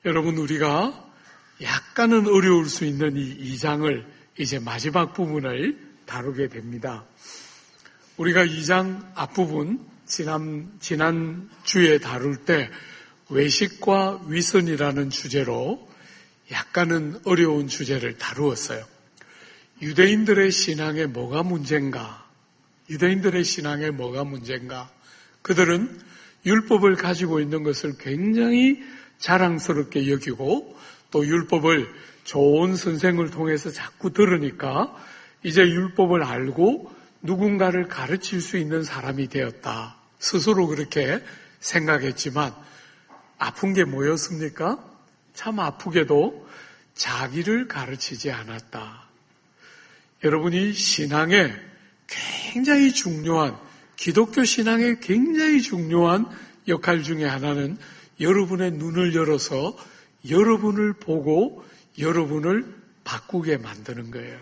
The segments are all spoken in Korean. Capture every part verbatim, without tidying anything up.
여러분, 우리가 약간은 어려울 수 있는 이 이 장을 이제 마지막 부분을 다루게 됩니다. 우리가 이 장 앞부분 지난, 지난 주에 다룰 때 외식과 위선이라는 주제로 약간은 어려운 주제를 다루었어요. 유대인들의 신앙에 뭐가 문제인가? 유대인들의 신앙에 뭐가 문제인가? 그들은 율법을 가지고 있는 것을 굉장히 자랑스럽게 여기고 또 율법을 좋은 선생을 통해서 자꾸 들으니까 이제 율법을 알고 누군가를 가르칠 수 있는 사람이 되었다. 스스로 그렇게 생각했지만 아픈 게 뭐였습니까? 참 아프게도 자기를 가르치지 않았다. 여러분이 신앙에 굉장히 중요한, 기독교 신앙에 굉장히 중요한 역할 중에 하나는 여러분의 눈을 열어서 여러분을 보고 여러분을 바꾸게 만드는 거예요.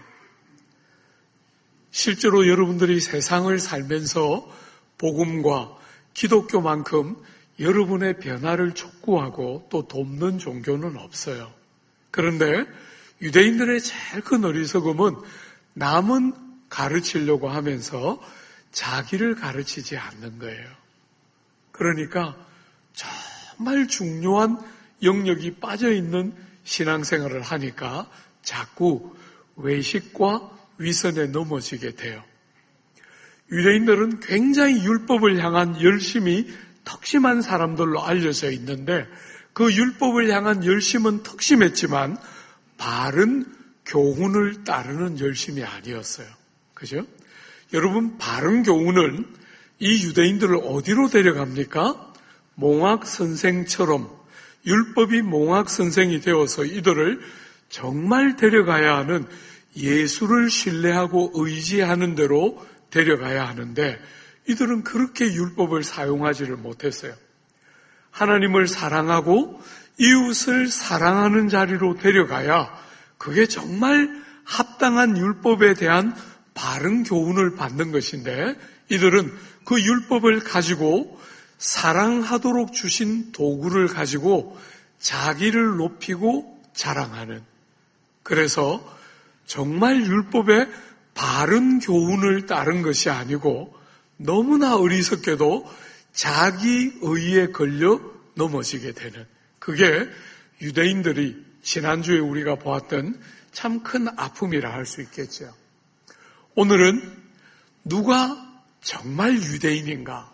실제로 여러분들이 세상을 살면서 복음과 기독교만큼 여러분의 변화를 촉구하고 또 돕는 종교는 없어요. 그런데 유대인들의 제일 큰 어리석음은 남은 가르치려고 하면서 자기를 가르치지 않는 거예요. 그러니까 정말 중요한 영역이 빠져있는 신앙생활을 하니까 자꾸 외식과 위선에 넘어지게 돼요. 유대인들은 굉장히 율법을 향한 열심이 턱심한 사람들로 알려져 있는데 그 율법을 향한 열심은 턱심했지만 바른 교훈을 따르는 열심이 아니었어요. 그죠? 여러분, 바른 교훈은 이 유대인들을 어디로 데려갑니까? 몽학 선생처럼 율법이 몽학 선생이 되어서 이들을 정말 데려가야 하는 예수를 신뢰하고 의지하는 대로 데려가야 하는데 이들은 그렇게 율법을 사용하지를 못했어요. 하나님을 사랑하고 이웃을 사랑하는 자리로 데려가야 그게 정말 합당한 율법에 대한 바른 교훈을 받는 것인데 이들은 그 율법을 가지고 사랑하도록 주신 도구를 가지고 자기를 높이고 자랑하는, 그래서 정말 율법의 바른 교훈을 따른 것이 아니고 너무나 어리석게도 자기 의에 걸려 넘어지게 되는, 그게 유대인들이 지난주에 우리가 보았던 참 큰 아픔이라 할 수 있겠죠. 오늘은 누가 정말 유대인인가?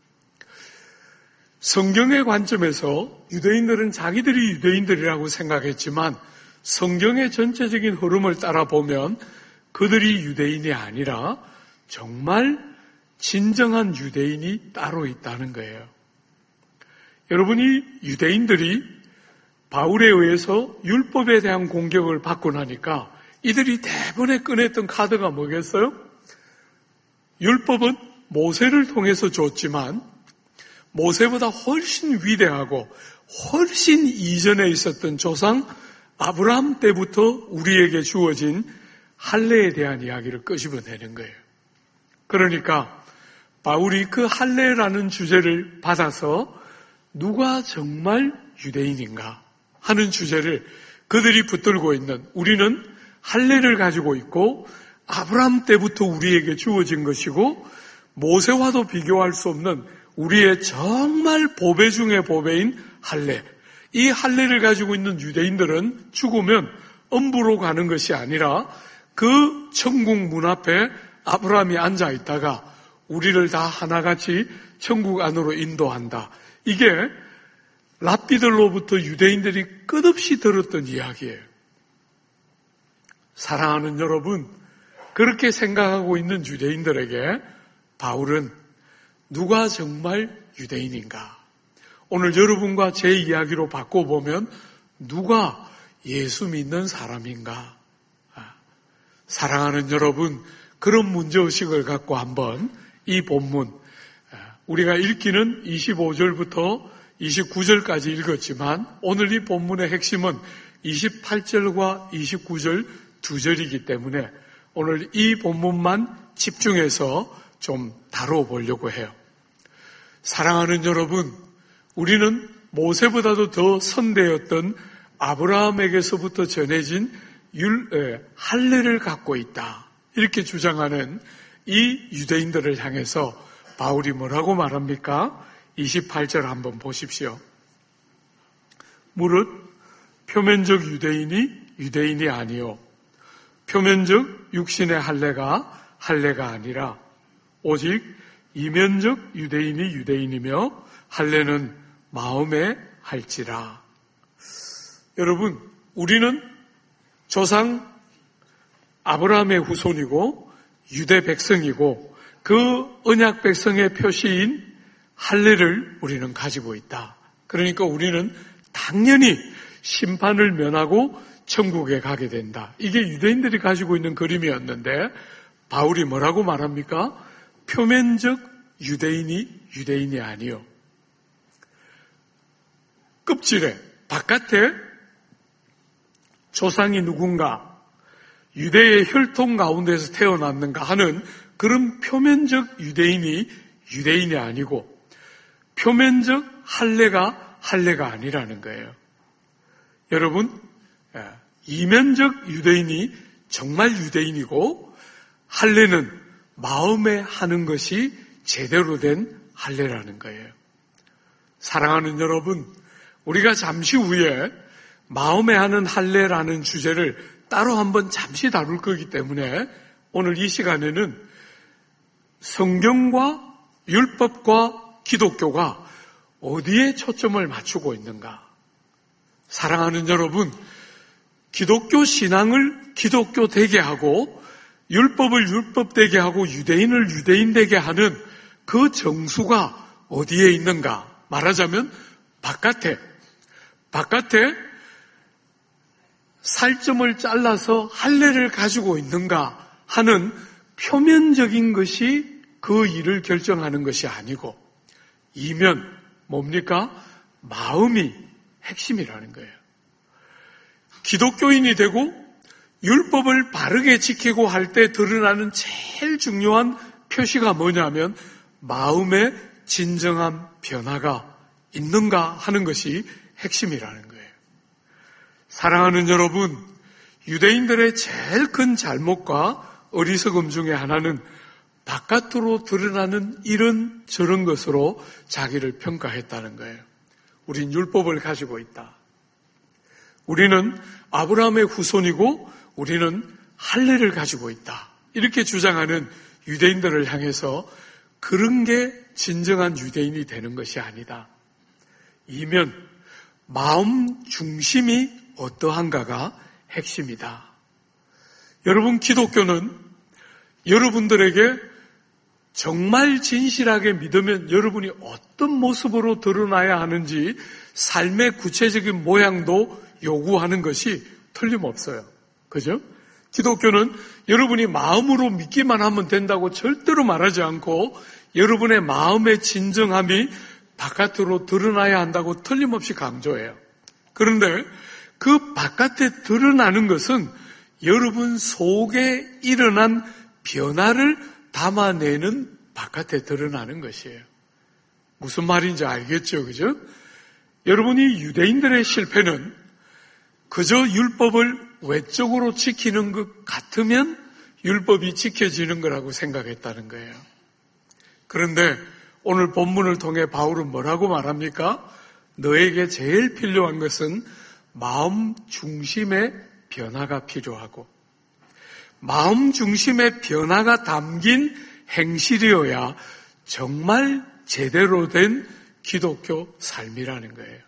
성경의 관점에서 유대인들은 자기들이 유대인들이라고 생각했지만 성경의 전체적인 흐름을 따라 보면 그들이 유대인이 아니라 정말 진정한 유대인이 따로 있다는 거예요. 여러분이 유대인들이 바울에 의해서 율법에 대한 공격을 받고 나니까 이들이 대번에 꺼냈던 카드가 뭐겠어요? 율법은 모세를 통해서 줬지만 모세보다 훨씬 위대하고 훨씬 이전에 있었던 조상 아브라함 때부터 우리에게 주어진 할례에 대한 이야기를 끄집어내는 거예요. 그러니까 바울이 그 할례라는 주제를 받아서 누가 정말 유대인인가 하는 주제를 그들이 붙들고 있는, 우리는 할례를 가지고 있고 아브라함 때부터 우리에게 주어진 것이고 모세와도 비교할 수 없는 우리의 정말 보배 중의 보배인 할례, 이 할례를 가지고 있는 유대인들은 죽으면 엄부로 가는 것이 아니라 그 천국 문 앞에 아브라함이 앉아 있다가 우리를 다 하나같이 천국 안으로 인도한다. 이게 랍비들로부터 유대인들이 끝없이 들었던 이야기예요. 사랑하는 여러분, 그렇게 생각하고 있는 유대인들에게 바울은 누가 정말 유대인인가? 오늘 여러분과 제 이야기로 바꿔보면 누가 예수 믿는 사람인가? 사랑하는 여러분, 그런 문제의식을 갖고 한번 이 본문, 우리가 읽기는 이십오 절부터 이십구 절까지 읽었지만 오늘 이 본문의 핵심은 이십팔 절과 이십구 절 두 절이기 때문에 오늘 이 본문만 집중해서 좀 다뤄보려고 해요. 사랑하는 여러분, 우리는 모세보다도 더 선대였던 아브라함에게서부터 전해진 율, 에, 할례를 갖고 있다. 이렇게 주장하는 이 유대인들을 향해서 바울이 뭐라고 말합니까? 이십팔 절 한번 보십시오. 무릇 표면적 유대인이 유대인이 아니요 표면적 육신의 할례가 할례가 아니라 오직 이면적 유대인이 유대인이며 할례는 마음에 할지라. 여러분, 우리는 조상 아브라함의 후손이고 유대 백성이고 그 언약 백성의 표시인 할례를 우리는 가지고 있다. 그러니까 우리는 당연히 심판을 면하고 천국에 가게 된다. 이게 유대인들이 가지고 있는 그림이었는데 바울이 뭐라고 말합니까? 표면적 유대인이 유대인이 아니요. 껍질에, 바깥에 조상이 누군가, 유대의 혈통 가운데서 태어났는가 하는 그런 표면적 유대인이 유대인이 아니고 표면적 할례가 할례가 아니라는 거예요. 여러분, 이면적 유대인이 정말 유대인이고 할례는 마음에 하는 것이 제대로 된 할례라는 거예요. 사랑하는 여러분, 우리가 잠시 후에 마음에 하는 할례라는 주제를 따로 한번 잠시 다룰 거기 때문에 오늘 이 시간에는 성경과 율법과 기독교가 어디에 초점을 맞추고 있는가? 사랑하는 여러분, 기독교 신앙을 기독교 되게 하고 율법을 율법 되게 하고 유대인을 유대인 되게 하는 그 정수가 어디에 있는가? 말하자면 바깥에, 바깥에 살점을 잘라서 할례를 가지고 있는가 하는 표면적인 것이 그 일을 결정하는 것이 아니고 이면 뭡니까? 마음이 핵심이라는 거예요. 기독교인이 되고 율법을 바르게 지키고 할 때 드러나는 제일 중요한 표시가 뭐냐면 마음의 진정한 변화가 있는가 하는 것이 핵심이라는 거예요. 사랑하는 여러분, 유대인들의 제일 큰 잘못과 어리석음 중에 하나는 바깥으로 드러나는 이런 저런 것으로 자기를 평가했다는 거예요. 우린 율법을 가지고 있다. 우리는 아브라함의 후손이고 우리는 할례를 가지고 있다. 이렇게 주장하는 유대인들을 향해서 그런 게 진정한 유대인이 되는 것이 아니다. 이면 마음 중심이 어떠한가가 핵심이다. 여러분, 기독교는 여러분들에게 정말 진실하게 믿으면 여러분이 어떤 모습으로 드러나야 하는지 삶의 구체적인 모양도 요구하는 것이 틀림없어요. 그죠? 기독교는 여러분이 마음으로 믿기만 하면 된다고 절대로 말하지 않고 여러분의 마음의 진정함이 바깥으로 드러나야 한다고 틀림없이 강조해요. 그런데 그 바깥에 드러나는 것은 여러분 속에 일어난 변화를 담아내는 바깥에 드러나는 것이에요. 무슨 말인지 알겠죠? 그죠? 여러분이 유대인들의 실패는 그저 율법을 외적으로 지키는 것 같으면 율법이 지켜지는 거라고 생각했다는 거예요. 그런데 오늘 본문을 통해 바울은 뭐라고 말합니까? 너에게 제일 필요한 것은 마음 중심의 변화가 필요하고 마음 중심의 변화가 담긴 행실이어야 정말 제대로 된 기독교 삶이라는 거예요.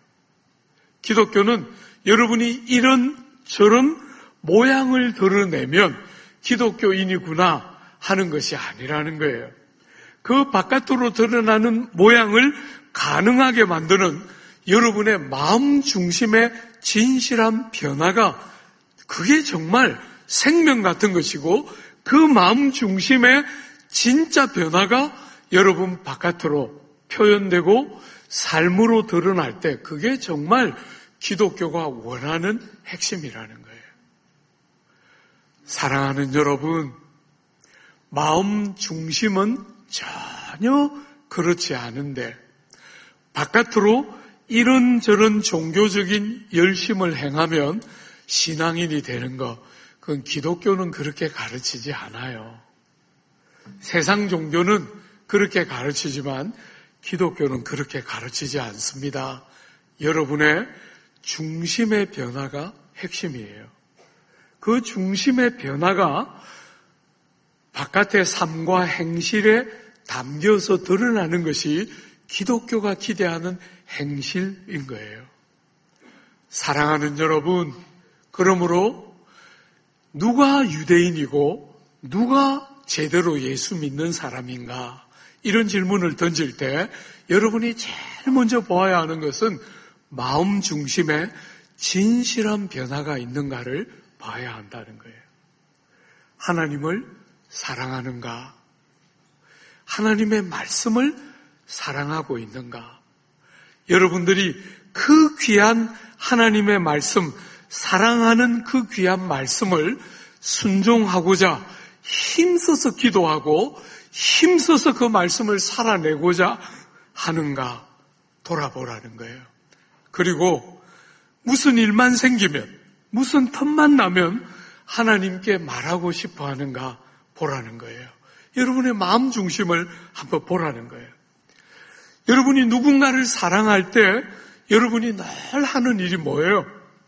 기독교는 여러분이 이런 저런 모양을 드러내면 기독교인이구나 하는 것이 아니라는 거예요. 그 바깥으로 드러나는 모양을 가능하게 만드는 여러분의 마음 중심의 진실한 변화가 그게 정말 생명 같은 것이고 그 마음 중심의 진짜 변화가 여러분 바깥으로 표현되고 삶으로 드러날 때 그게 정말 기독교가 원하는 핵심이라는 거예요. 사랑하는 여러분, 마음 중심은 전혀 그렇지 않은데 바깥으로 이런저런 종교적인 열심을 행하면 신앙인이 되는 것, 그건 기독교는 그렇게 가르치지 않아요. 세상 종교는 그렇게 가르치지만 기독교는 그렇게 가르치지 않습니다. 여러분의 중심의 변화가 핵심이에요. 그 중심의 변화가 바깥의 삶과 행실에 담겨서 드러나는 것이 기독교가 기대하는 행실인 거예요. 사랑하는 여러분, 그러므로 누가 유대인이고 누가 제대로 예수 믿는 사람인가? 이런 질문을 던질 때 여러분이 제일 먼저 보아야 하는 것은 마음 중심에 진실한 변화가 있는가를 봐야 한다는 거예요. 하나님을 사랑하는가? 하나님의 말씀을 사랑하고 있는가? 여러분들이 그 귀한 하나님의 말씀, 사랑하는 그 귀한 말씀을 순종하고자 힘써서 기도하고 힘써서 그 말씀을 살아내고자 하는가 돌아보라는 거예요. 그리고 무슨 일만 생기면, 무슨 틈만 나면 하나님께 말하고 싶어 하는가 보라는 거예요. 여러분의 마음 중심을 한번 보라는 거예요. 여러분이 누군가를 사랑할 때 여러분이 늘 하는 일이 뭐예요?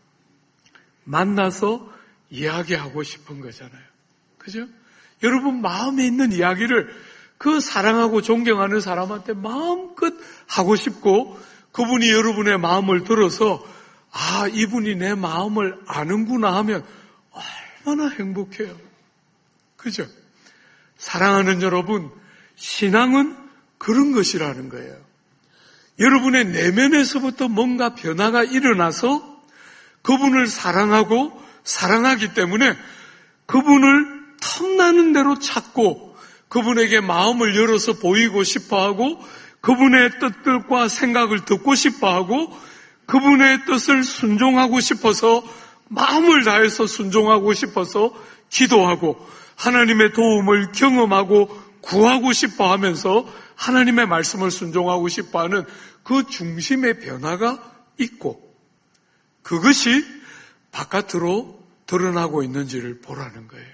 만나서 이야기하고 싶은 거잖아요. 그죠? 여러분 마음에 있는 이야기를 그 사랑하고 존경하는 사람한테 마음껏 하고 싶고 그분이 여러분의 마음을 들어서 아, 이분이 내 마음을 아는구나 하면 얼마나 행복해요. 그죠? 사랑하는 여러분, 신앙은 그런 것이라는 거예요. 여러분의 내면에서부터 뭔가 변화가 일어나서 그분을 사랑하고 사랑하기 때문에 그분을 틈나는 대로 찾고 그분에게 마음을 열어서 보이고 싶어하고 그분의 뜻들과 생각을 듣고 싶어하고 그분의 뜻을 순종하고 싶어서 마음을 다해서 순종하고 싶어서 기도하고 하나님의 도움을 경험하고 구하고 싶어 하면서 하나님의 말씀을 순종하고 싶어 하는 그 중심의 변화가 있고 그것이 바깥으로 드러나고 있는지를 보라는 거예요.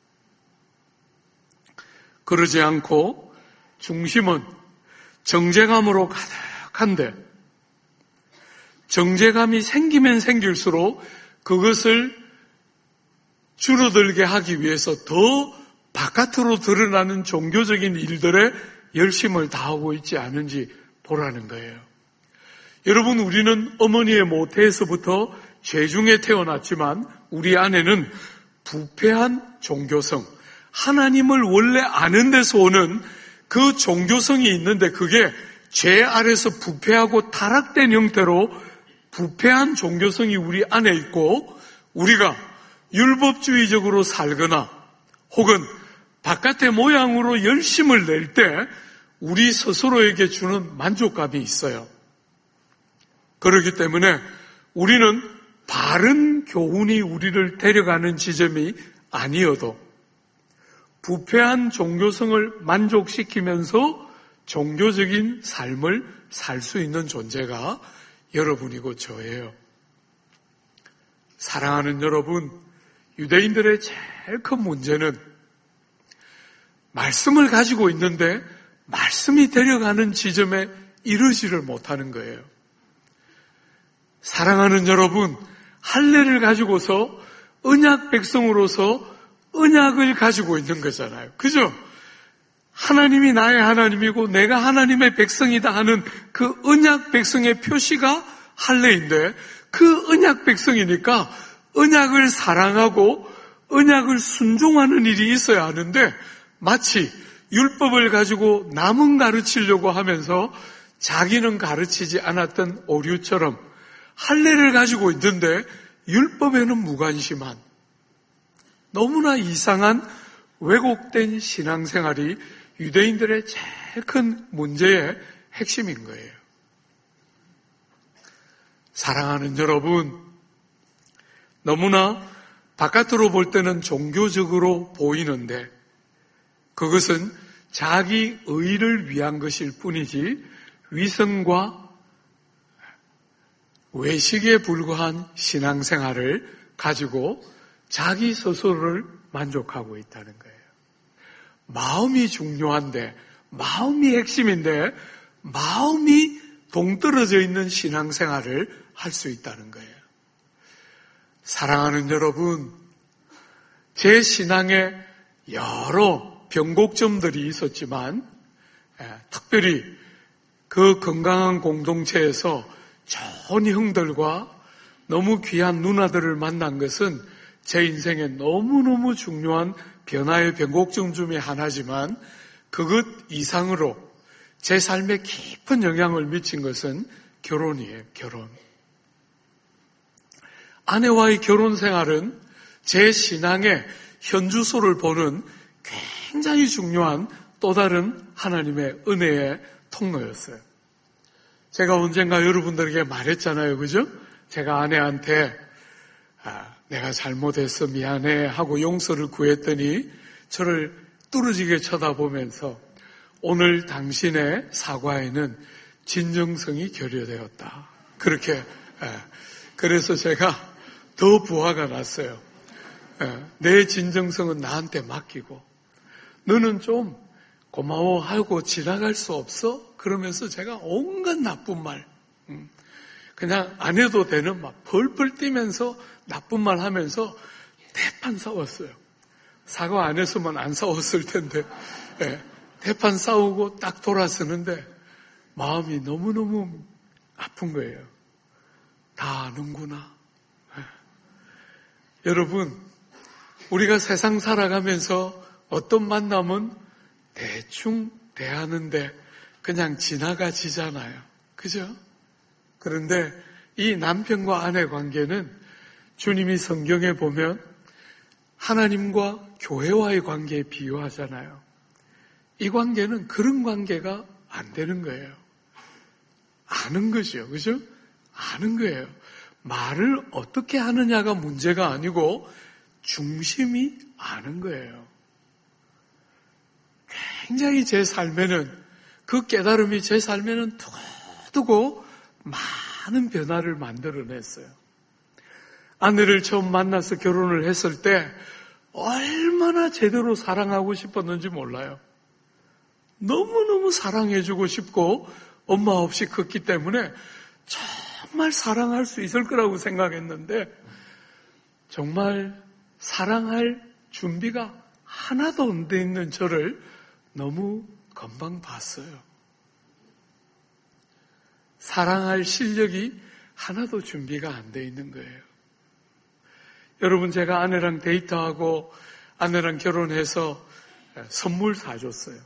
그러지 않고 중심은 정죄감으로 가득한데 정죄감이 생기면 생길수록 그것을 줄어들게 하기 위해서 더 바깥으로 드러나는 종교적인 일들에 열심을 다하고 있지 않은지 보라는 거예요. 여러분, 우리는 어머니의 모태에서부터 죄중에 태어났지만 우리 안에는 부패한 종교성, 하나님을 원래 아는 데서 오는 그 종교성이 있는데 그게 죄 아래서 부패하고 타락된 형태로 부패한 종교성이 우리 안에 있고 우리가 율법주의적으로 살거나 혹은 바깥의 모양으로 열심을 낼 때 우리 스스로에게 주는 만족감이 있어요. 그렇기 때문에 우리는 바른 교훈이 우리를 데려가는 지점이 아니어도 부패한 종교성을 만족시키면서 종교적인 삶을 살 수 있는 존재가 여러분이고 저예요. 사랑하는 여러분, 유대인들의 제일 큰 문제는 말씀을 가지고 있는데 말씀이 데려가는 지점에 이르지를 못하는 거예요. 사랑하는 여러분, 할례를 가지고서 언약 백성으로서 언약을 가지고 있는 거잖아요. 그죠? 하나님이 나의 하나님이고 내가 하나님의 백성이다 하는 그 언약 백성의 표시가 할례인데 그 언약 백성이니까 언약을 사랑하고 언약을 순종하는 일이 있어야 하는데 마치 율법을 가지고 남은 가르치려고 하면서 자기는 가르치지 않았던 오류처럼 할례를 가지고 있는데 율법에는 무관심한 너무나 이상한 왜곡된 신앙생활이 유대인들의 제일 큰 문제의 핵심인 거예요. 사랑하는 여러분, 너무나 바깥으로 볼 때는 종교적으로 보이는데 그것은 자기 의를 위한 것일 뿐이지 위선과 외식에 불과한 신앙생활을 가지고 자기 스스로를 만족하고 있다는 거예요. 마음이 중요한데, 마음이 핵심인데, 마음이 동떨어져 있는 신앙생활을 할 수 있다는 거예요. 사랑하는 여러분, 제 신앙에 여러 변곡점들이 있었지만 특별히 그 건강한 공동체에서 좋은 형들과 너무 귀한 누나들을 만난 것은 제 인생에 너무너무 중요한 변화의 변곡점 중에 하나지만 그것 이상으로 제 삶에 깊은 영향을 미친 것은 결혼이에요. 결혼. 아내와의 결혼 생활은 제 신앙의 현주소를 보는 굉장히 중요한 또 다른 하나님의 은혜의 통로였어요. 제가 언젠가 여러분들에게 말했잖아요. 그죠? 제가 아내한테 아, 내가 잘못했어 미안해 하고 용서를 구했더니 저를 뚫어지게 쳐다보면서 오늘 당신의 사과에는 진정성이 결여되었다. 그렇게 에, 그래서 제가 더 부화가 났어요. 내 진정성은 나한테 맡기고 너는 좀 고마워하고 지나갈 수 없어? 그러면서 제가 온갖 나쁜 말 그냥 안 해도 되는 막 펄펄 뛰면서 나쁜 말 하면서 대판 싸웠어요. 사과 안 했으면 안 싸웠을 텐데 대판 싸우고 딱 돌아서는데 마음이 너무너무 아픈 거예요. 다 아는구나. 여러분, 우리가 세상 살아가면서 어떤 만남은 대충 대하는데 그냥 지나가지잖아요. 그죠? 그런데 이 남편과 아내 관계는 주님이 성경에 보면 하나님과 교회와의 관계에 비유하잖아요. 이 관계는 그런 관계가 안 되는 거예요. 아는 거죠. 그죠? 아는 거예요. 말을 어떻게 하느냐가 문제가 아니고 중심이 아는 거예요. 굉장히 제 삶에는 그 깨달음이 제 삶에는 두고두고 많은 변화를 만들어냈어요. 아내를 처음 만나서 결혼을 했을 때 얼마나 제대로 사랑하고 싶었는지 몰라요. 너무너무 사랑해주고 싶고 엄마 없이 컸기 때문에 정말 사랑할 수 있을 거라고 생각했는데 정말 사랑할 준비가 하나도 안 돼 있는 저를 너무 금방 봤어요. 사랑할 실력이 하나도 준비가 안 돼 있는 거예요. 여러분, 제가 아내랑 데이트하고 아내랑 결혼해서 선물 사줬어요.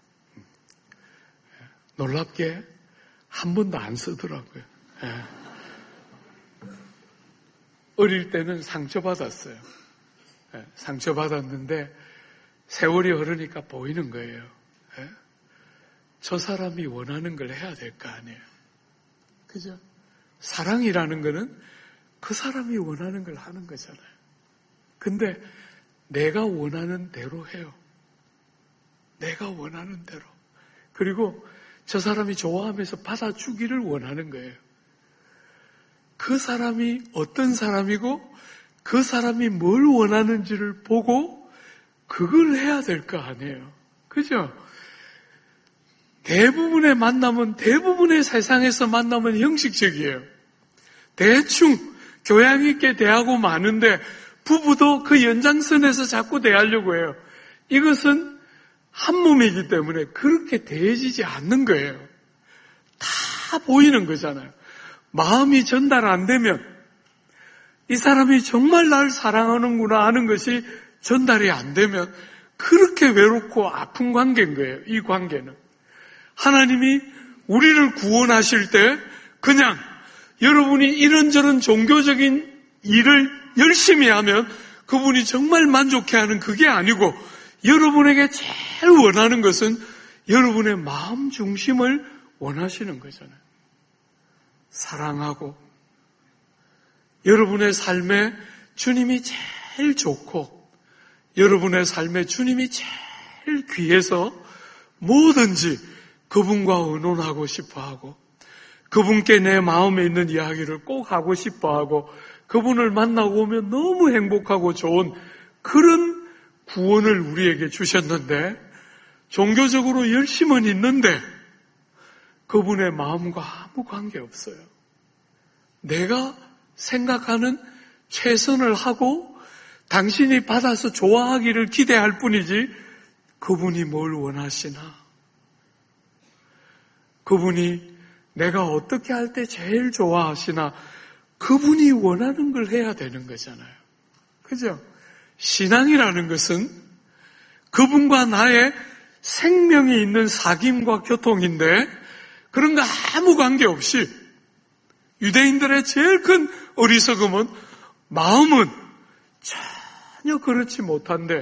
놀랍게 한 번도 안 쓰더라고요. 어릴 때는 상처받았어요. 상처받았는데 세월이 흐르니까 보이는 거예요. 저 사람이 원하는 걸 해야 될 거 아니에요. 그죠? 사랑이라는 거는 그 사람이 원하는 걸 하는 거잖아요. 근데 내가 원하는 대로 해요. 내가 원하는 대로. 그리고 저 사람이 좋아하면서 받아주기를 원하는 거예요. 그 사람이 어떤 사람이고 그 사람이 뭘 원하는지를 보고 그걸 해야 될 거 아니에요. 그죠? 대부분의 만남은 대부분의 세상에서 만남은 형식적이에요. 대충 교양 있게 대하고 마는데 부부도 그 연장선에서 자꾸 대하려고 해요. 이것은 한 몸이기 때문에 그렇게 대해지지 않는 거예요. 다 보이는 거잖아요. 마음이 전달 안 되면 이 사람이 정말 날 사랑하는구나 하는 것이 전달이 안 되면 그렇게 외롭고 아픈 관계인 거예요. 이 관계는. 하나님이 우리를 구원하실 때 그냥 여러분이 이런저런 종교적인 일을 열심히 하면 그분이 정말 만족해하는 그게 아니고 여러분에게 제일 원하는 것은 여러분의 마음 중심을 원하시는 거잖아요. 사랑하고 여러분의 삶에 주님이 제일 좋고 여러분의 삶에 주님이 제일 귀해서 뭐든지 그분과 의논하고 싶어하고 그분께 내 마음에 있는 이야기를 꼭 하고 싶어하고 그분을 만나고 오면 너무 행복하고 좋은 그런 구원을 우리에게 주셨는데 종교적으로 열심은 있는데 그분의 마음과 아무 관계없어요. 내가 생각하는 최선을 하고 당신이 받아서 좋아하기를 기대할 뿐이지 그분이 뭘 원하시나? 그분이 내가 어떻게 할 때 제일 좋아하시나? 그분이 원하는 걸 해야 되는 거잖아요. 그죠? 신앙이라는 것은 그분과 나의 생명이 있는 사귐과 교통인데 그런 거 아무 관계없이 유대인들의 제일 큰 어리석음은 마음은 전혀 그렇지 못한데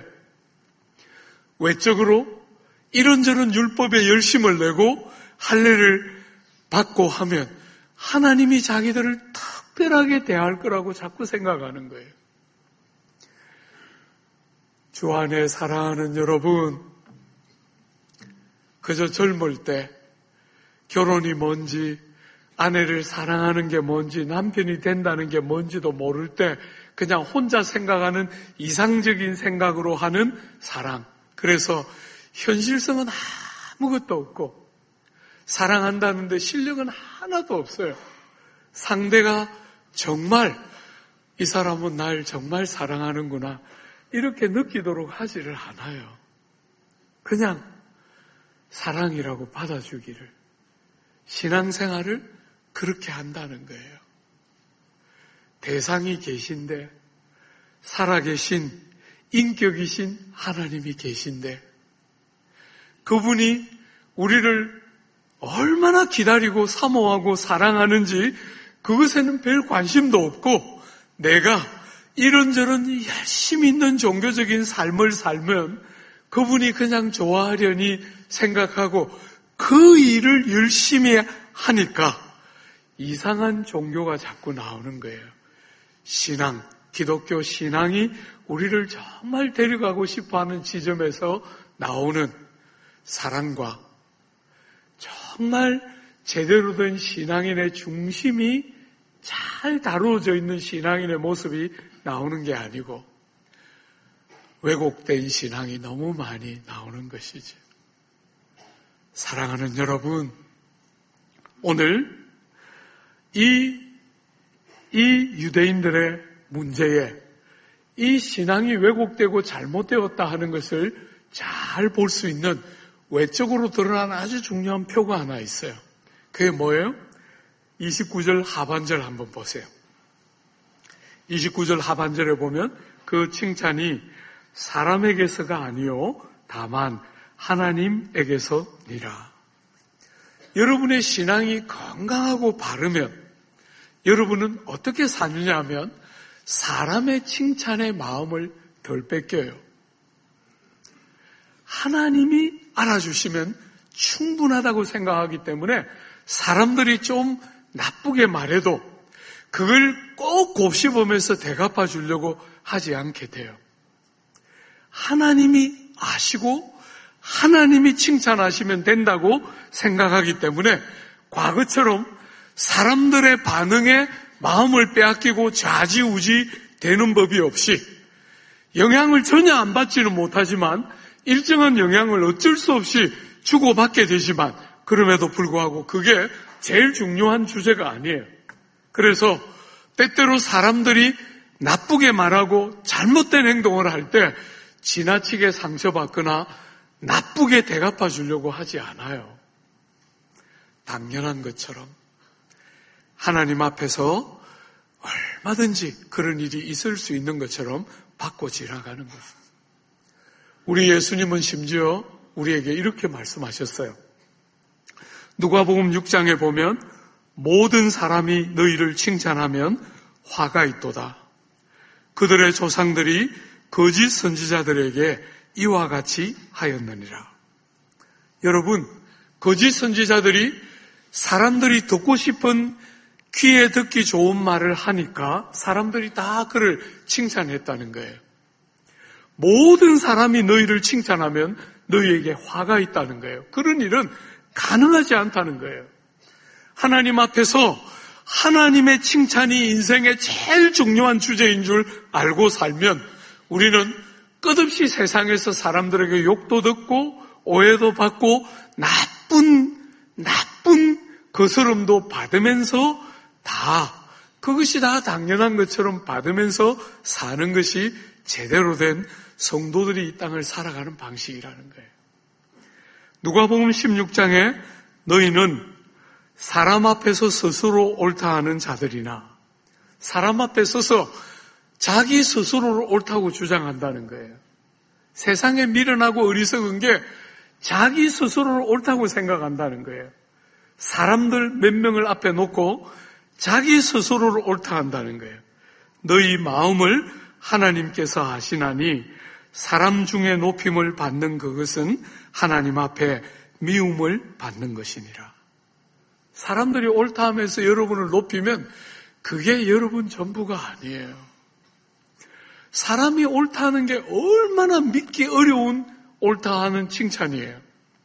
외적으로 이런저런 율법에 열심을 내고 할례를 받고 하면 하나님이 자기들을 특별하게 대할 거라고 자꾸 생각하는 거예요. 주 안에 사랑하는 여러분, 그저 젊을 때 결혼이 뭔지, 아내를 사랑하는 게 뭔지, 남편이 된다는 게 뭔지도 모를 때 그냥 혼자 생각하는 이상적인 생각으로 하는 사랑. 그래서 현실성은 아무것도 없고 사랑한다는데 실력은 하나도 없어요. 상대가 정말 이 사람은 날 정말 사랑하는구나 이렇게 느끼도록 하지를 않아요. 그냥 사랑이라고 받아주기를, 신앙생활을 그렇게 한다는 거예요. 대상이 계신데, 살아계신 인격이신 하나님이 계신데 그분이 우리를 얼마나 기다리고 사모하고 사랑하는지 그것에는 별 관심도 없고 내가 이런저런 열심히 있는 종교적인 삶을 살면 그분이 그냥 좋아하려니 생각하고 그 일을 열심히 하니까 이상한 종교가 자꾸 나오는 거예요. 신앙, 기독교 신앙이 우리를 정말 데려가고 싶어하는 지점에서 나오는 사랑과 정말 제대로 된 신앙인의 중심이 잘 다루어져 있는 신앙인의 모습이 나오는 게 아니고 왜곡된 신앙이 너무 많이 나오는 것이죠. 사랑하는 여러분, 오늘 이, 이 유대인들의 문제에 이 신앙이 왜곡되고 잘못되었다 하는 것을 잘 볼 수 있는 외적으로 드러난 아주 중요한 표가 하나 있어요. 그게 뭐예요? 이십구 절 하반절 한번 보세요. 이십구 절 하반절에 보면 그 칭찬이 사람에게서가 아니요 다만 하나님에게서니라. 여러분의 신앙이 건강하고 바르면 여러분은 어떻게 사느냐 하면 사람의 칭찬에 마음을 덜 뺏겨요. 하나님이 알아주시면 충분하다고 생각하기 때문에 사람들이 좀 나쁘게 말해도 그걸 꼭 곱씹으면서 대갚아 주려고 하지 않게 돼요. 하나님이 아시고 하나님이 칭찬하시면 된다고 생각하기 때문에 과거처럼 사람들의 반응에 마음을 빼앗기고 좌지우지 되는 법이 없이 영향을 전혀 안 받지는 못하지만 일정한 영향을 어쩔 수 없이 주고받게 되지만 그럼에도 불구하고 그게 제일 중요한 주제가 아니에요. 그래서 때때로 사람들이 나쁘게 말하고 잘못된 행동을 할 때 지나치게 상처받거나 나쁘게 대갚아 주려고 하지 않아요. 당연한 것처럼 하나님 앞에서 얼마든지 그런 일이 있을 수 있는 것처럼 받고 지나가는 것. 우리 예수님은 심지어 우리에게 이렇게 말씀하셨어요. 누가복음 육 장에 보면 모든 사람이 너희를 칭찬하면 화가 있도다. 그들의 조상들이 거짓 선지자들에게 이와 같이 하였느니라. 여러분, 거짓 선지자들이 사람들이 듣고 싶은 귀에 듣기 좋은 말을 하니까 사람들이 다 그를 칭찬했다는 거예요. 모든 사람이 너희를 칭찬하면 너희에게 화가 있다는 거예요. 그런 일은 가능하지 않다는 거예요. 하나님 앞에서 하나님의 칭찬이 인생의 제일 중요한 주제인 줄 알고 살면 우리는 끝없이 세상에서 사람들에게 욕도 듣고 오해도 받고 나쁜 나쁜 거스름도 받으면서 다 그것이 다 당연한 것처럼 받으면서 사는 것이 제대로 된 성도들이 이 땅을 살아가는 방식이라는 거예요. 누가복음 십육 장에 너희는 사람 앞에서 스스로 옳다 하는 자들이나 사람 앞에 서서 자기 스스로를 옳다고 주장한다는 거예요. 세상에 미련하고 어리석은 게 자기 스스로를 옳다고 생각한다는 거예요. 사람들 몇 명을 앞에 놓고 자기 스스로를 옳다 한다는 거예요. 너희 마음을 하나님께서 아시나니 사람 중에 높임을 받는 그것은 하나님 앞에 미움을 받는 것이니라. 사람들이 옳다 하면서 여러분을 높이면 그게 여러분 전부가 아니에요. 사람이 옳다 하는 게 얼마나 믿기 어려운 옳다 하는 칭찬이에요.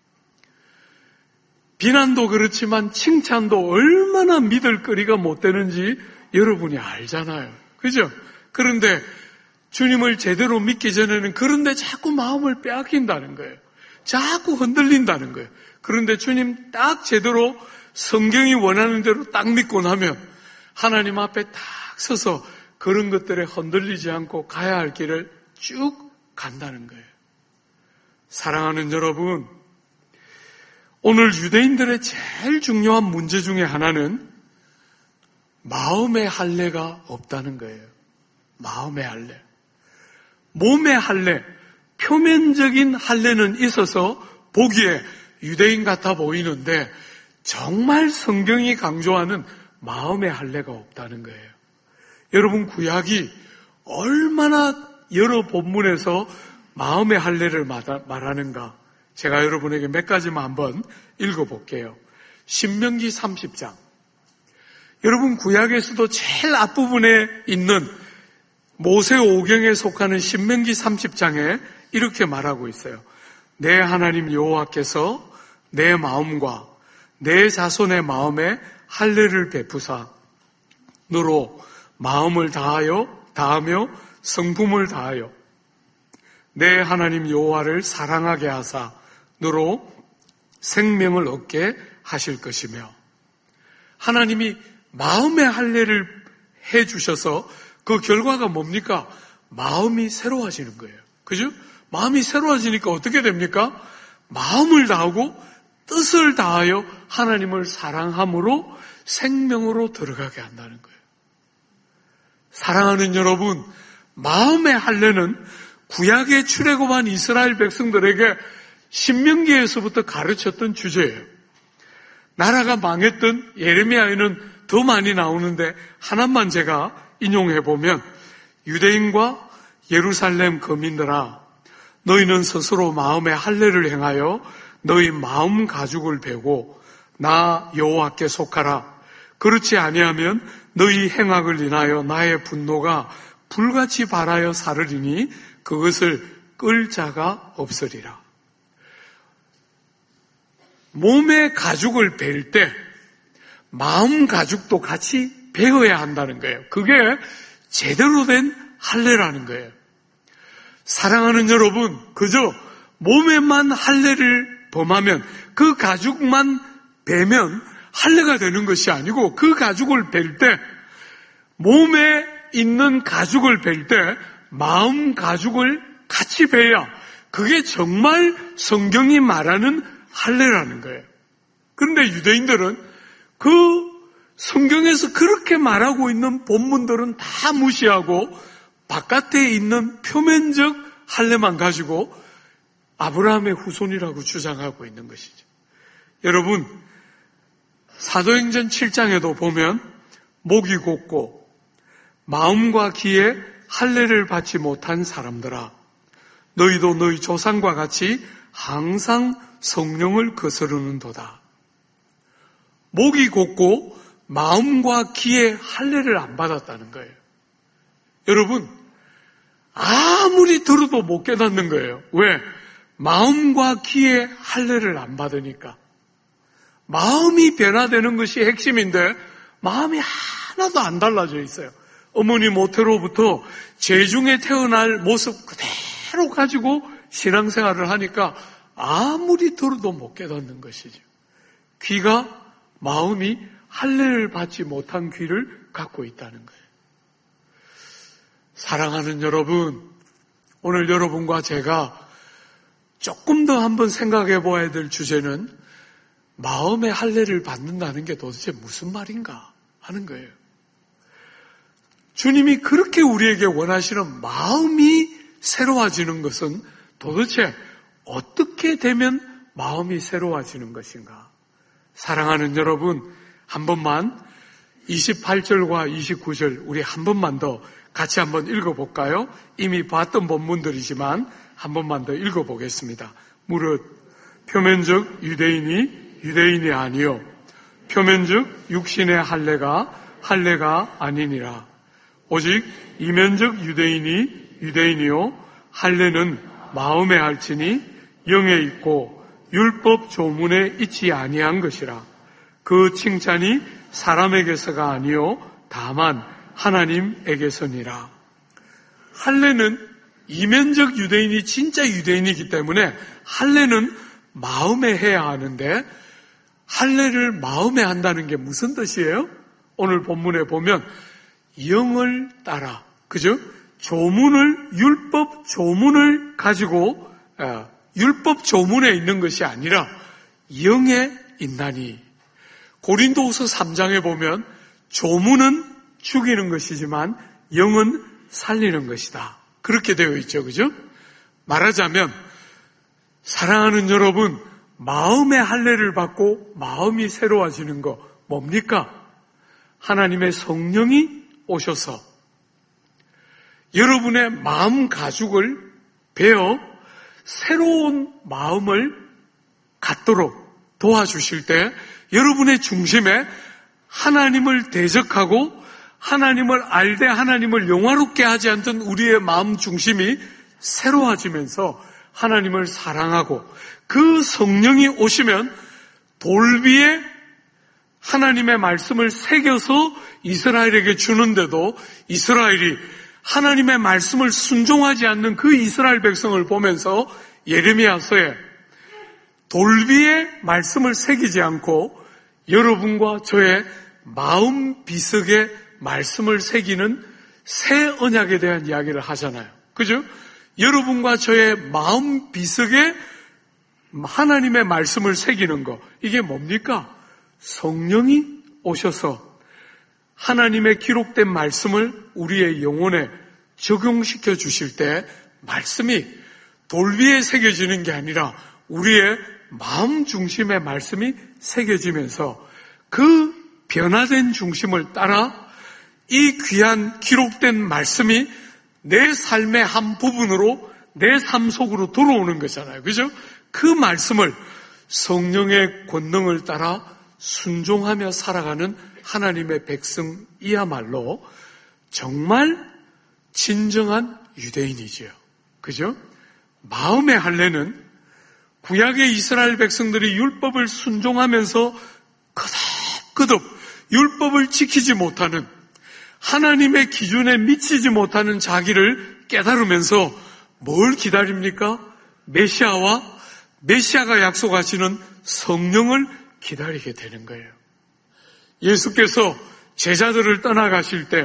비난도 그렇지만 칭찬도 얼마나 믿을 거리가 못 되는지 여러분이 알잖아요. 그죠? 그런데 주님을 제대로 믿기 전에는 그런데 자꾸 마음을 빼앗긴다는 거예요. 자꾸 흔들린다는 거예요. 그런데 주님 딱 제대로 성경이 원하는 대로 딱 믿고 나면 하나님 앞에 딱 서서 그런 것들에 흔들리지 않고 가야 할 길을 쭉 간다는 거예요. 사랑하는 여러분, 오늘 유대인들의 제일 중요한 문제 중에 하나는 마음의 할례가 없다는 거예요. 마음의 할례. 몸의 할례, 표면적인 할례는 있어서 보기에 유대인 같아 보이는데 정말 성경이 강조하는 마음의 할례가 없다는 거예요. 여러분, 구약이 얼마나 여러 본문에서 마음의 할례를 말하는가 제가 여러분에게 몇 가지만 한번 읽어볼게요. 신명기 삼십 장. 여러분, 구약에서도 제일 앞부분에 있는 모세오경에 속하는 신명기 삼십 장에 이렇게 말하고 있어요. 내 하나님 여호와께서 내 마음과 내 자손의 마음에 할례를 베푸사 너로 마음을 다하여 다하며 성품을 다하여 내 하나님 여호와를 사랑하게 하사 너로 생명을 얻게 하실 것이며, 하나님이 마음의 할례를 해 주셔서 그 결과가 뭡니까? 마음이 새로워지는 거예요. 그죠? 마음이 새로워지니까 어떻게 됩니까? 마음을 다하고 뜻을 다하여 하나님을 사랑함으로 생명으로 들어가게 한다는 거예요. 사랑하는 여러분, 마음의 할례는 구약에 출애굽한 이스라엘 백성들에게 신명기에서부터 가르쳤던 주제예요. 나라가 망했던 예레미야에는 더 많이 나오는데 하나만 제가 인용해보면, 유대인과 예루살렘 거민들아, 너희는 스스로 마음의 할례를 행하여 너희 마음 가죽을 베고 나 여호와께 속하라. 그렇지 아니하면 너희 행악을 인하여 나의 분노가 불같이 발하여 사르리니 그것을 끌 자가 없으리라. 몸의 가죽을 벨 때 마음 가죽도 같이 베어야 한다는 거예요. 그게 제대로 된 할례라는 거예요. 사랑하는 여러분, 그저 몸에만 할례를 범하면, 그 가죽만 베면 할례가 되는 것이 아니고, 그 가죽을 벨 때, 몸에 있는 가죽을 벨 때 마음 가죽을 같이 베야 그게 정말 성경이 말하는 할례라는 거예요. 그런데 유대인들은 그 성경에서 그렇게 말하고 있는 본문들은 다 무시하고 바깥에 있는 표면적 할례만 가지고 아브라함의 후손이라고 주장하고 있는 것이죠. 여러분, 사도행전 칠 장에도 보면 목이 곧고 마음과 귀에 할례를 받지 못한 사람들아, 너희도 너희 조상과 같이 항상 성령을 거스르는도다. 목이 곧고 마음과 귀에 할례를 안 받았다는 거예요. 여러분, 아무리 들어도 못 깨닫는 거예요. 왜? 마음과 귀에 할례를 안 받으니까. 마음이 변화되는 것이 핵심인데 마음이 하나도 안 달라져 있어요. 어머니 모태로부터 재중에 태어날 모습 그대로 가지고 신앙생활을 하니까 아무리 들어도 못 깨닫는 것이죠. 귀가, 마음이 할례를 받지 못한 귀를 갖고 있다는 거예요. 사랑하는 여러분, 오늘 여러분과 제가 조금 더 한번 생각해 봐야 될 주제는 마음의 할례를 받는다는 게 도대체 무슨 말인가 하는 거예요. 주님이 그렇게 우리에게 원하시는 마음이 새로워지는 것은 도대체 어떻게 되면 마음이 새로워지는 것인가? 사랑하는 여러분, 한 번만 이십팔 절과 이십구 절 우리 한 번만 더 같이 한번 읽어볼까요? 이미 봤던 본문들이지만 한 번만 더 읽어보겠습니다. 무릇 표면적 유대인이 유대인이 아니요 표면적 육신의 할례가 할례가 아니니라. 오직 이면적 유대인이 유대인이요 할례는 마음에 할지니 영에 있고 율법 조문에 있지 아니한 것이라. 그 칭찬이 사람에게서가 아니요 다만 하나님에게서니라. 할례는 이면적 유대인이 진짜 유대인이기 때문에 할례는 마음에 해야 하는데 할례를 마음에 한다는 게 무슨 뜻이에요? 오늘 본문에 보면 영을 따라, 그죠? 조문을, 율법 조문을 가지고 율법 조문에 있는 것이 아니라 영에 있나니. 고린도후서 삼 장에 보면 조문은 죽이는 것이지만 영은 살리는 것이다. 그렇게 되어 있죠. 그죠? 말하자면 사랑하는 여러분, 마음의 할례를 받고 마음이 새로워지는 거 뭡니까? 하나님의 성령이 오셔서 여러분의 마음 가죽을 베어 새로운 마음을 갖도록 도와주실 때 여러분의 중심에 하나님을 대적하고 하나님을 알되 하나님을 영화롭게 하지 않던 우리의 마음 중심이 새로워지면서 하나님을 사랑하고 그 성령이 오시면 돌 위에 하나님의 말씀을 새겨서 이스라엘에게 주는데도 이스라엘이 하나님의 말씀을 순종하지 않는 그 이스라엘 백성을 보면서 예레미야서에 돌 위에 말씀을 새기지 않고 여러분과 저의 마음 비석에 말씀을 새기는 새 언약에 대한 이야기를 하잖아요. 그죠? 여러분과 저의 마음 비석에 하나님의 말씀을 새기는 거, 이게 뭡니까? 성령이 오셔서 하나님의 기록된 말씀을 우리의 영혼에 적용시켜 주실 때 말씀이 돌 위에 새겨지는 게 아니라 우리의 마음 중심의 말씀이 새겨지면서 그 변화된 중심을 따라 이 귀한 기록된 말씀이 내 삶의 한 부분으로 내 삶 속으로 들어오는 거잖아요. 그죠? 그 말씀을 성령의 권능을 따라 순종하며 살아가는 하나님의 백성이야말로 정말 진정한 유대인이지요. 그죠? 마음의 할례는 구약의 이스라엘 백성들이 율법을 순종하면서 끄덕끄덕 율법을 지키지 못하는 하나님의 기준에 미치지 못하는 자기를 깨달으면서 뭘 기다립니까? 메시아와 메시아가 약속하시는 성령을 기다리게 되는 거예요. 예수께서 제자들을 떠나가실 때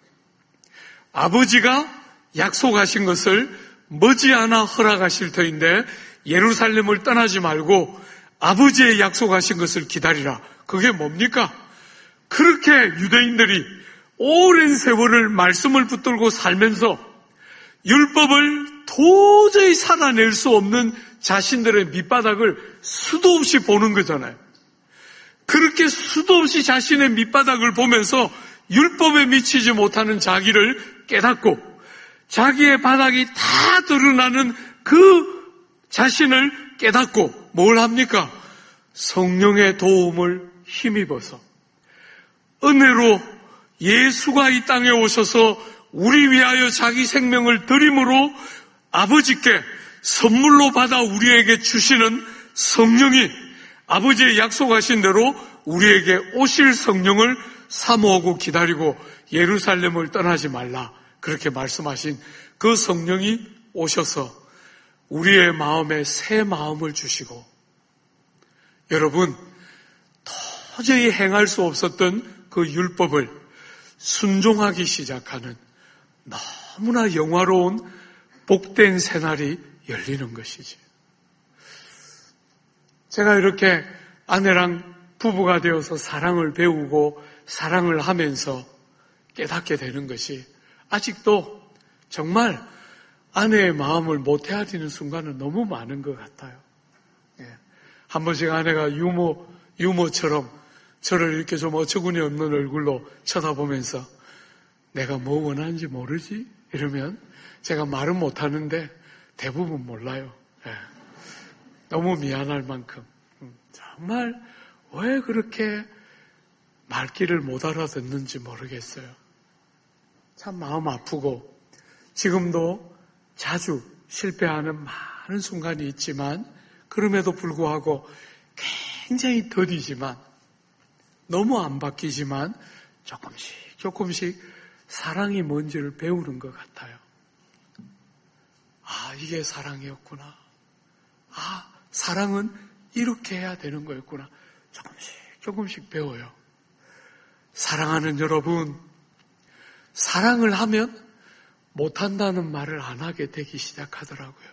아버지가 약속하신 것을 머지않아 허락하실 터인데 예루살렘을 떠나지 말고 아버지의 약속하신 것을 기다리라. 그게 뭡니까? 그렇게 유대인들이 오랜 세월을 말씀을 붙들고 살면서 율법을 도저히 살아낼 수 없는 자신들의 밑바닥을 수도 없이 보는 거잖아요. 그렇게 수도 없이 자신의 밑바닥을 보면서 율법에 미치지 못하는 자기를 깨닫고 자기의 바닥이 다 드러나는 그 자신을 깨닫고 뭘 합니까? 성령의 도움을 힘입어서 은혜로 예수가 이 땅에 오셔서 우리 위하여 자기 생명을 드림으로 아버지께 선물로 받아 우리에게 주시는 성령이 아버지의 약속하신 대로 우리에게 오실 성령을 사모하고 기다리고 예루살렘을 떠나지 말라. 그렇게 말씀하신 그 성령이 오셔서 우리의 마음에 새 마음을 주시고, 여러분, 도저히 행할 수 없었던 그 율법을 순종하기 시작하는 너무나 영화로운 복된 새날이 열리는 것이지. 제가 이렇게 아내랑 부부가 되어서 사랑을 배우고 사랑을 하면서 깨닫게 되는 것이, 아직도 정말 아내의 마음을 못 헤아리는 순간은 너무 많은 것 같아요. 예. 한 번씩 아내가 유머, 유머처럼 저를 이렇게 좀 어처구니 없는 얼굴로 쳐다보면서 내가 뭐 원하는지 모르지? 이러면 제가 말은 못하는데 대부분 몰라요. 예. 너무 미안할 만큼. 정말 왜 그렇게 말귀를 못 알아듣는지 모르겠어요. 참 마음 아프고, 지금도 자주 실패하는 많은 순간이 있지만, 그럼에도 불구하고 굉장히 더디지만, 너무 안 바뀌지만 조금씩 조금씩 사랑이 뭔지를 배우는 것 같아요. 아, 이게 사랑이었구나. 아, 사랑은 이렇게 해야 되는 거였구나. 조금씩 조금씩 배워요. 사랑하는 여러분, 사랑을 하면 못한다는 말을 안 하게 되기 시작하더라고요.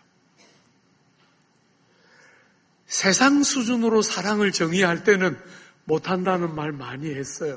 세상 수준으로 사랑을 정의할 때는 못한다는 말 많이 했어요.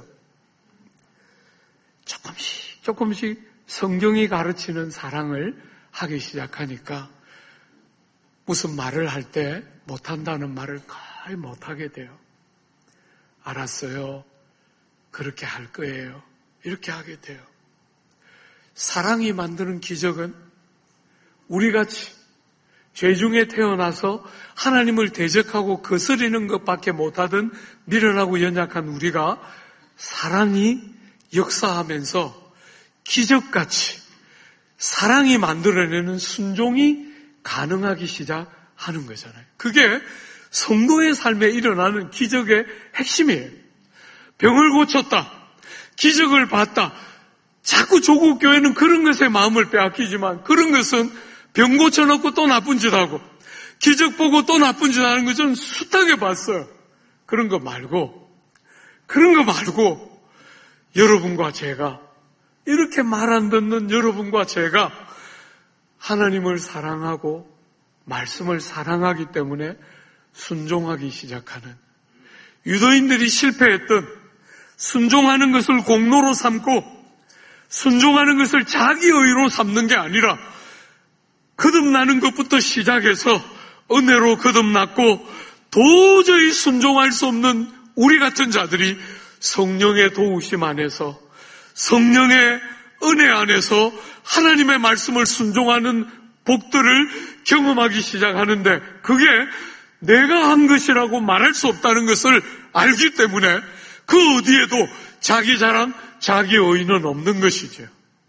조금씩 조금씩 성경이 가르치는 사랑을 하기 시작하니까 무슨 말을 할 때 못한다는 말을 거의 못하게 돼요. 알았어요. 그렇게 할 거예요. 이렇게 하게 돼요. 사랑이 만드는 기적은 우리같이 죄 중에 태어나서 하나님을 대적하고 거스리는 것밖에 못하던 미련하고 연약한 우리가 사랑이 역사하면서 기적같이 사랑이 만들어내는 순종이 가능하기 시작하는 거잖아요. 그게 성도의 삶에 일어나는 기적의 핵심이에요. 병을 고쳤다, 기적을 봤다. 자꾸 조국 교회는 그런 것에 마음을 빼앗기지만, 그런 것은 병 고쳐놓고 또 나쁜 짓 하고 기적 보고 또 나쁜 짓 하는 거 좀 숱하게 봤어요. 그런 거 말고 그런 거 말고 여러분과 제가, 이렇게 말 안 듣는 여러분과 제가 하나님을 사랑하고 말씀을 사랑하기 때문에 순종하기 시작하는, 유대인들이 실패했던 순종하는 것을 공로로 삼고 순종하는 것을 자기 의로 삼는 게 아니라 거듭나는 것부터 시작해서 은혜로 거듭났고 도저히 순종할 수 없는 우리 같은 자들이 성령의 도우심 안에서, 성령의 은혜 안에서 하나님의 말씀을 순종하는 복들을 경험하기 시작하는데, 그게 내가 한 것이라고 말할 수 없다는 것을 알기 때문에 그 어디에도 자기 자랑, 자기 의의는 없는 것이죠.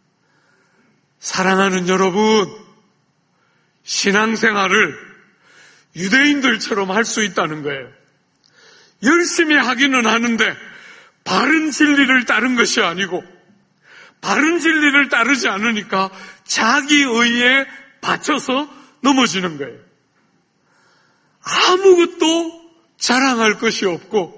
사랑하는 여러분, 신앙생활을 유대인들처럼 할 수 있다는 거예요. 열심히 하기는 하는데 바른 진리를 따른 것이 아니고, 바른 진리를 따르지 않으니까 자기 의의에 받쳐서 넘어지는 거예요. 아무것도 자랑할 것이 없고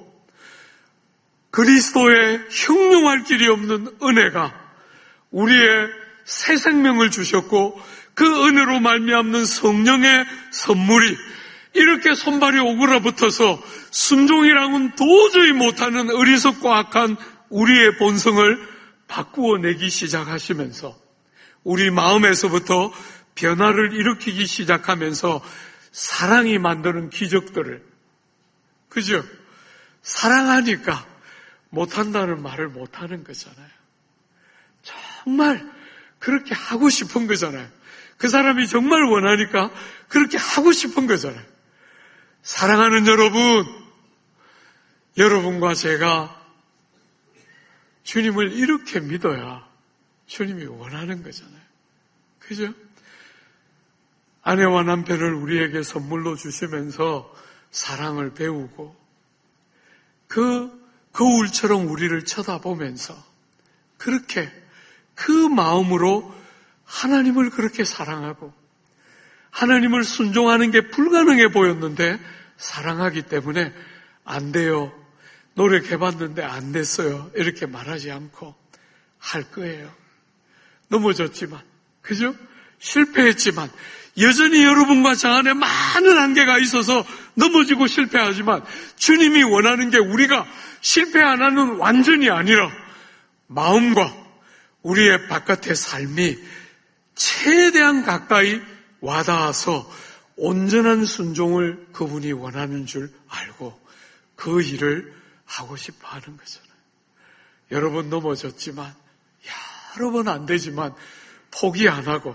그리스도의 형용할 길이 없는 은혜가 우리의 새 생명을 주셨고, 그 은혜로 말미암는 성령의 선물이 이렇게 손발이 오그라붙어서 순종이랑은 도저히 못하는 어리석고 악한 우리의 본성을 바꾸어내기 시작하시면서 우리 마음에서부터 변화를 일으키기 시작하면서 사랑이 만드는 기적들을, 그죠? 사랑하니까 못한다는 말을 못하는 거잖아요. 정말 그렇게 하고 싶은 거잖아요. 그 사람이 정말 원하니까 그렇게 하고 싶은 거잖아요. 사랑하는 여러분, 여러분과 제가 주님을 이렇게 믿어야 주님이 원하는 거잖아요. 그죠? 아내와 남편을 우리에게 선물로 주시면서 사랑을 배우고 그 거울처럼 우리를 쳐다보면서 그렇게 그 마음으로 하나님을 그렇게 사랑하고 하나님을 순종하는 게 불가능해 보였는데 사랑하기 때문에 안 돼요. 노력해봤는데 안 됐어요. 이렇게 말하지 않고 할 거예요. 넘어졌지만, 그죠? 실패했지만, 여전히 여러분과 저 안에 많은 한계가 있어서 넘어지고 실패하지만 주님이 원하는 게 우리가 실패 안 하는 완전이 아니라 마음과 우리의 바깥의 삶이 최대한 가까이 와닿아서 온전한 순종을 그분이 원하는 줄 알고 그 일을 하고 싶어 하는 거잖아요. 여러 번 넘어졌지만, 여러 번 안 되지만 포기 안 하고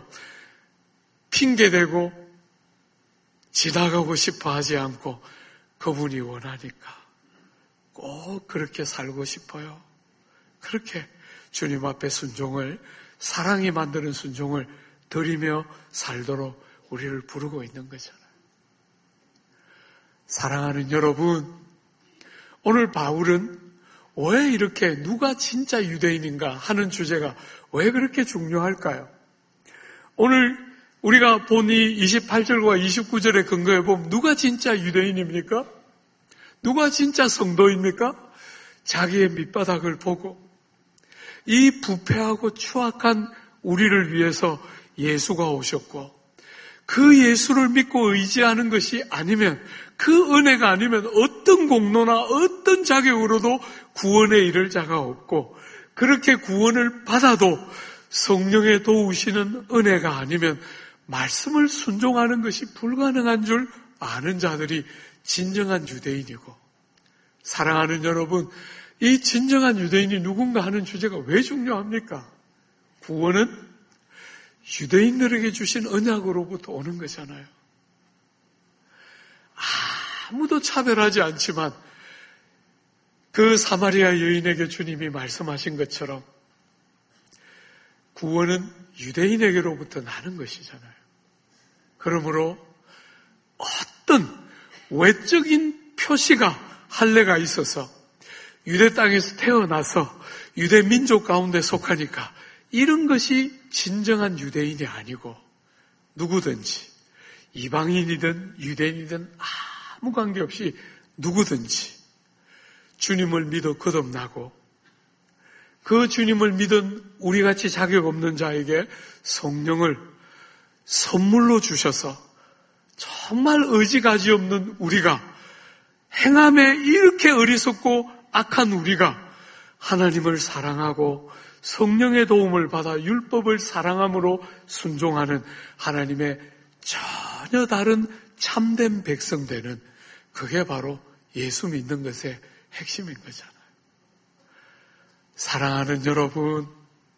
핑계대고 지나가고 싶어 하지 않고 그분이 원하니까 꼭 그렇게 살고 싶어요. 그렇게 주님 앞에 순종을, 사랑이 만드는 순종을 드리며 살도록 우리를 부르고 있는 거잖아요. 사랑하는 여러분, 오늘 바울은 왜 이렇게 누가 진짜 유대인인가 하는 주제가 왜 그렇게 중요할까요? 오늘 우리가 본 이 이십팔 절과 이십구 절에 근거해 보면 누가 진짜 유대인입니까? 누가 진짜 성도입니까? 자기의 밑바닥을 보고 이 부패하고 추악한 우리를 위해서 예수가 오셨고 그 예수를 믿고 의지하는 것이 아니면, 그 은혜가 아니면 어떤 공로나 어떤 자격으로도 구원에 이를 자가 없고, 그렇게 구원을 받아도 성령의 도우시는 은혜가 아니면 말씀을 순종하는 것이 불가능한 줄 아는 자들이 진정한 유대인이고, 사랑하는 여러분, 이 진정한 유대인이 누군가 하는 주제가 왜 중요합니까? 구원은 유대인들에게 주신 언약으로부터 오는 거잖아요. 아무도 차별하지 않지만 그 사마리아 여인에게 주님이 말씀하신 것처럼 구원은 유대인에게로부터 나는 것이잖아요. 그러므로 어떤 외적인 표시가 할례가 있어서 유대 땅에서 태어나서 유대 민족 가운데 속하니까 이런 것이 진정한 유대인이 아니고 누구든지 이방인이든 유대인이든 아무 관계없이 누구든지 주님을 믿어 거듭나고 그 주님을 믿은 우리같이 자격 없는 자에게 성령을 선물로 주셔서 정말 의지가지 없는 우리가, 행함에 이렇게 어리석고 악한 우리가 하나님을 사랑하고 성령의 도움을 받아 율법을 사랑함으로 순종하는 하나님의 전혀 다른 참된 백성 되는, 그게 바로 예수 믿는 것의 핵심인 거잖아요. 사랑하는 여러분,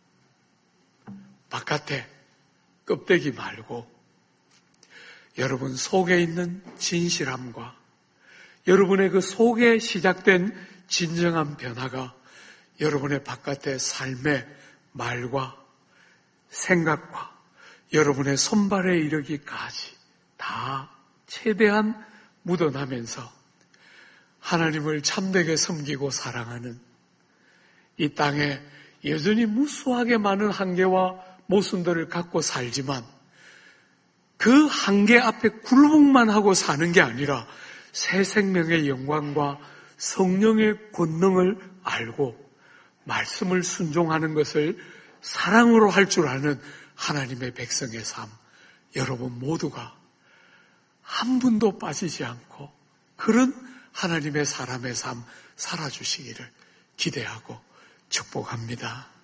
바깥에 껍데기 말고 여러분 속에 있는 진실함과 여러분의 그 속에 시작된 진정한 변화가 여러분의 바깥의 삶의 말과 생각과 여러분의 손발에 이르기까지 다 최대한 묻어나면서 하나님을 참되게 섬기고 사랑하는, 이 땅에 여전히 무수하게 많은 한계와 모순들을 갖고 살지만 그 한계 앞에 굴복만 하고 사는 게 아니라 새 생명의 영광과 성령의 권능을 알고 말씀을 순종하는 것을 사랑으로 할 줄 아는 하나님의 백성의 삶, 여러분 모두가 한 분도 빠지지 않고 그런 하나님의 사람의 삶 살아주시기를 기대하고 축복합니다.